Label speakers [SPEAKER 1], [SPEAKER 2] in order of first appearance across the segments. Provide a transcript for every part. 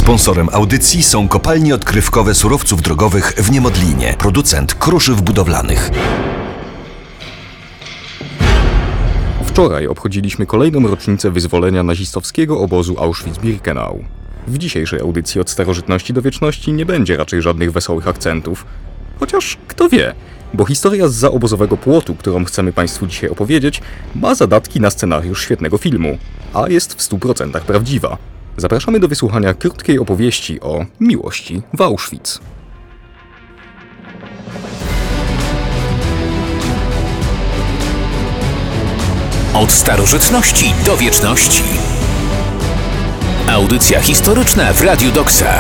[SPEAKER 1] Sponsorem audycji są kopalnie odkrywkowe surowców drogowych w Niemodlinie, producent kruszyw budowlanych.
[SPEAKER 2] Wczoraj obchodziliśmy kolejną rocznicę wyzwolenia nazistowskiego obozu Auschwitz-Birkenau. W dzisiejszej audycji od starożytności do wieczności nie będzie raczej żadnych wesołych akcentów. Chociaż kto wie, bo historia zza obozowego płotu, którą chcemy Państwu dzisiaj opowiedzieć, ma zadatki na scenariusz świetnego filmu, a jest w 100% prawdziwa. Zapraszamy do wysłuchania krótkiej opowieści o miłości w Auschwitz.
[SPEAKER 3] Od starożytności do wieczności. Audycja historyczna w Radiu Doksa.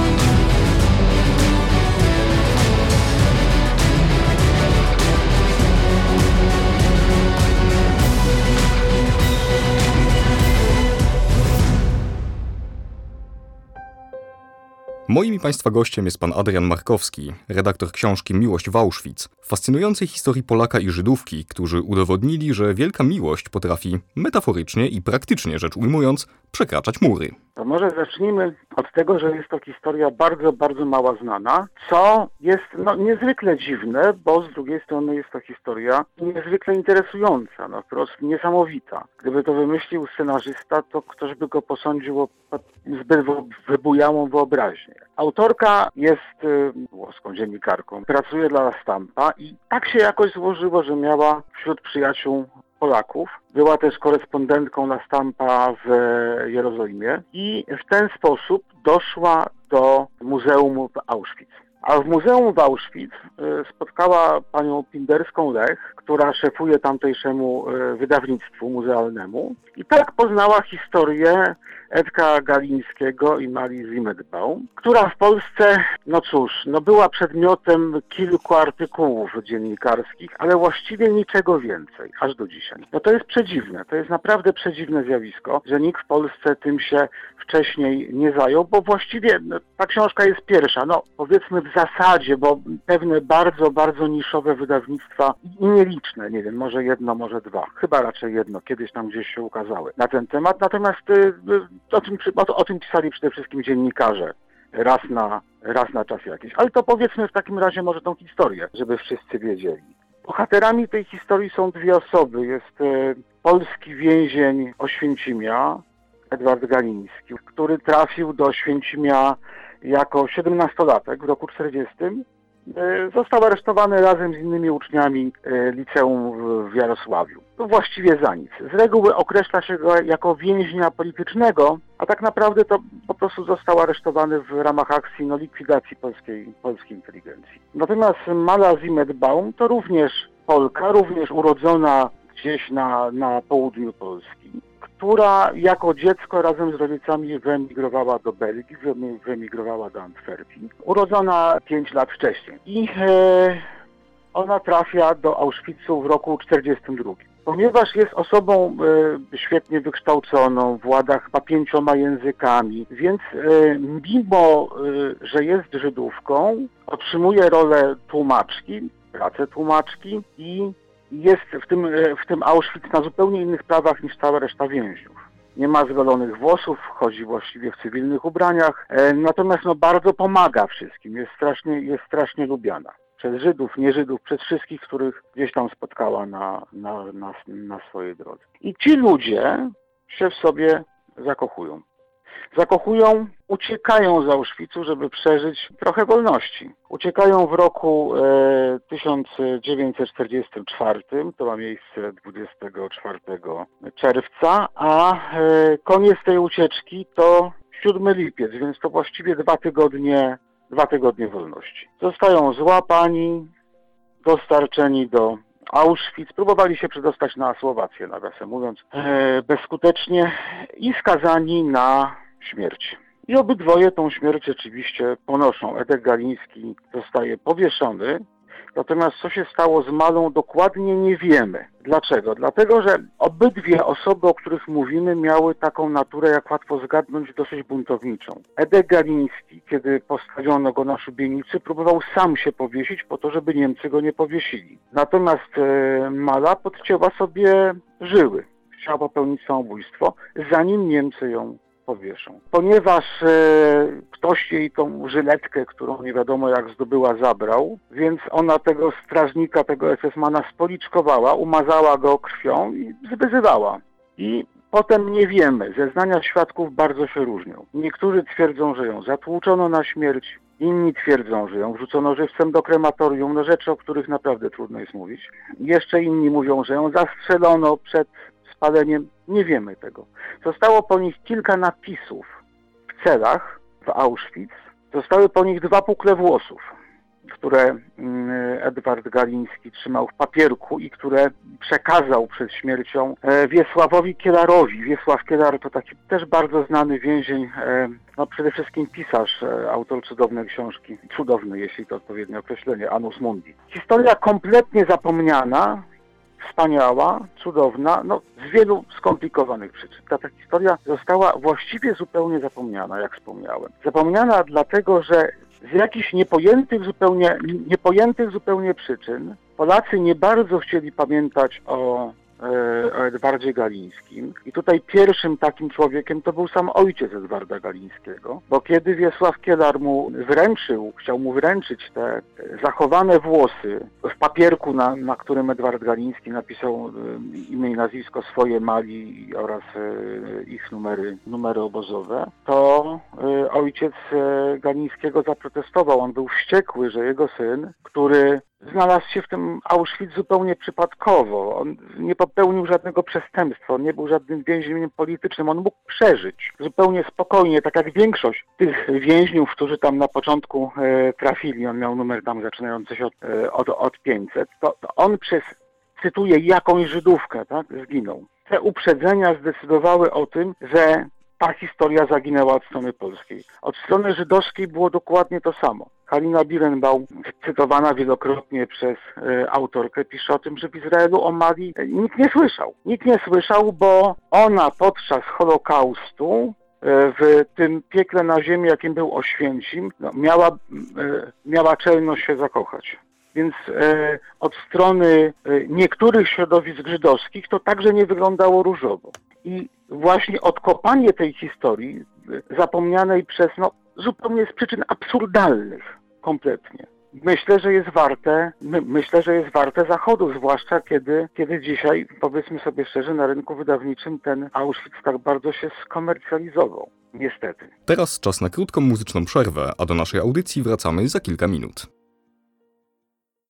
[SPEAKER 2] Moim i Państwa gościem jest pan Adrian Markowski, redaktor książki Miłość w Auschwitz, fascynującej historii Polaka i Żydówki, którzy udowodnili, że wielka miłość potrafi metaforycznie i praktycznie rzecz ujmując przekraczać mury.
[SPEAKER 4] To może zacznijmy od tego, że jest to historia bardzo, bardzo mało znana, co jest niezwykle dziwne, bo z drugiej strony jest to historia niezwykle interesująca, wprost niesamowita. Gdyby to wymyślił scenarzysta, to ktoś by go posądził o zbyt wybujałą wyobraźnię. Autorka jest włoską dziennikarką, pracuje dla La Stampa i tak się jakoś złożyło, że miała wśród przyjaciół Polaków. Była też korespondentką La Stampa w Jerozolimie i w ten sposób doszła do Muzeum w Auschwitz. A w Muzeum w Auschwitz spotkała panią Pinderską-Lech, która szefuje tamtejszemu wydawnictwu muzealnemu. I tak poznała historię Edka Galińskiego i Marii Zimmerbaum, która w Polsce, była przedmiotem kilku artykułów dziennikarskich, ale właściwie niczego więcej, aż do dzisiaj. To jest przedziwne, to jest naprawdę przedziwne zjawisko, że nikt w Polsce tym się wcześniej nie zajął, bo właściwie ta książka jest pierwsza, powiedzmy w zasadzie, bo pewne bardzo, bardzo niszowe wydawnictwa i nieliczne, nie wiem, może jedno, może dwa, chyba raczej jedno, kiedyś tam gdzieś się ukazały na ten temat, natomiast o tym pisali przede wszystkim dziennikarze raz na czas jakiś. Ale to powiedzmy w takim razie może tą historię, żeby wszyscy wiedzieli. Bohaterami tej historii są dwie osoby. Jest polski więzień Oświęcimia, Edward Galiński, który trafił do Oświęcimia jako 17-latek w roku 1940. Został aresztowany razem z innymi uczniami liceum w Jarosławiu. To właściwie za nic. Z reguły określa się go jako więźnia politycznego, a tak naprawdę to po prostu został aresztowany w ramach akcji likwidacji polskiej inteligencji. Natomiast Mala Zimmerbaum to również Polka, również urodzona gdzieś na południu Polski, która jako dziecko razem z rodzicami wyemigrowała do Belgii, wyemigrowała do Antwerpii, urodzona 5 lat wcześniej. I ona trafia do Auschwitzu w roku 1942. Ponieważ jest osobą świetnie wykształconą, włada chyba 5 językami, więc mimo, że jest Żydówką, otrzymuje rolę tłumaczki, pracę tłumaczki i jest w tym Auschwitz na zupełnie innych prawach niż cała reszta więźniów. Nie ma zgolonych włosów, chodzi właściwie w cywilnych ubraniach, natomiast bardzo pomaga wszystkim, jest strasznie lubiana. Przez Żydów, nie Żydów, przez wszystkich, których gdzieś tam spotkała na swojej drodze. I ci ludzie się w sobie zakochują. Uciekają z Auschwitzu, żeby przeżyć trochę wolności. Uciekają w roku 1944, to ma miejsce 24 czerwca, a koniec tej ucieczki to 7 lipiec, więc to właściwie 2 tygodnie wolności. Zostają złapani, dostarczeni do Auschwitz, próbowali się przedostać na Słowację, nawiasem mówiąc, bezskutecznie i skazani na śmierć. I obydwoje tą śmierć rzeczywiście ponoszą. Edek Galiński zostaje powieszony, natomiast co się stało z Malą dokładnie nie wiemy. Dlaczego? Dlatego, że obydwie osoby, o których mówimy, miały taką naturę, jak łatwo zgadnąć, dosyć buntowniczą. Edek Galiński, kiedy postawiono go na szubienicy, próbował sam się powiesić po to, żeby Niemcy go nie powiesili. Natomiast Mala podcięła sobie żyły. Chciała popełnić samobójstwo, zanim Niemcy ją powieszą. Ponieważ ktoś jej tą żyletkę, którą nie wiadomo jak zdobyła, zabrał, więc ona tego strażnika, tego SS-mana spoliczkowała, umazała go krwią i wyzywała. I potem nie wiemy, zeznania świadków bardzo się różnią. Niektórzy twierdzą, że ją zatłuczono na śmierć, inni twierdzą, że ją wrzucono żywcem do krematorium, no rzeczy, o których naprawdę trudno jest mówić. Jeszcze inni mówią, że ją zastrzelono przed spaleniem. Nie wiemy tego. Zostało po nich kilka napisów w celach w Auschwitz. Zostały po nich 2 pukle włosów, które Edward Galiński trzymał w papierku i które przekazał przed śmiercią Wiesławowi Kielarowi. Wiesław Kielar to taki też bardzo znany więzień, no przede wszystkim pisarz, autor cudownej książki. Cudowny, jeśli to odpowiednie określenie, Annus Mundi. Historia kompletnie zapomniana, wspaniała, cudowna, no z wielu skomplikowanych przyczyn. Ta historia została właściwie zupełnie zapomniana, jak wspomniałem. Zapomniana dlatego, że z jakichś niepojętych zupełnie przyczyn Polacy nie bardzo chcieli pamiętać o Edwardzie Galińskim. I tutaj pierwszym takim człowiekiem to był sam ojciec Edwarda Galińskiego, bo kiedy Wiesław Kielar chciał mu wręczyć te zachowane włosy w papierku, na którym Edward Galiński napisał imię i nazwisko swoje, Mali oraz ich numery obozowe, to ojciec Galińskiego zaprotestował. On był wściekły, że jego syn, który znalazł się w tym Auschwitz zupełnie przypadkowo. On nie popełnił żadnego przestępstwa, on nie był żadnym więźniem politycznym, on mógł przeżyć zupełnie spokojnie, tak jak większość tych więźniów, którzy tam na początku trafili. On miał numer tam zaczynający się od 500. To on cytuję, jakąś Żydówkę, tak, zginął. Te uprzedzenia zdecydowały o tym, że ta historia zaginęła od strony polskiej. Od strony żydowskiej było dokładnie to samo. Halina Birenbaum, cytowana wielokrotnie przez autorkę, pisze o tym, że w Izraelu o Mali nikt nie słyszał. Nikt nie słyszał, bo ona podczas Holokaustu w tym piekle na ziemi, jakim był Oświęcim, miała czelność się zakochać. Więc od strony niektórych środowisk żydowskich to także nie wyglądało różowo. I właśnie odkopanie tej historii, zapomnianej przez, zupełnie z przyczyn absurdalnych, kompletnie. Myślę, że jest warte zachodu, zwłaszcza kiedy dzisiaj, powiedzmy sobie szczerze, na rynku wydawniczym ten Auschwitz tak bardzo się skomercjalizował. Niestety.
[SPEAKER 2] Teraz czas na krótką muzyczną przerwę, a do naszej audycji wracamy za kilka minut.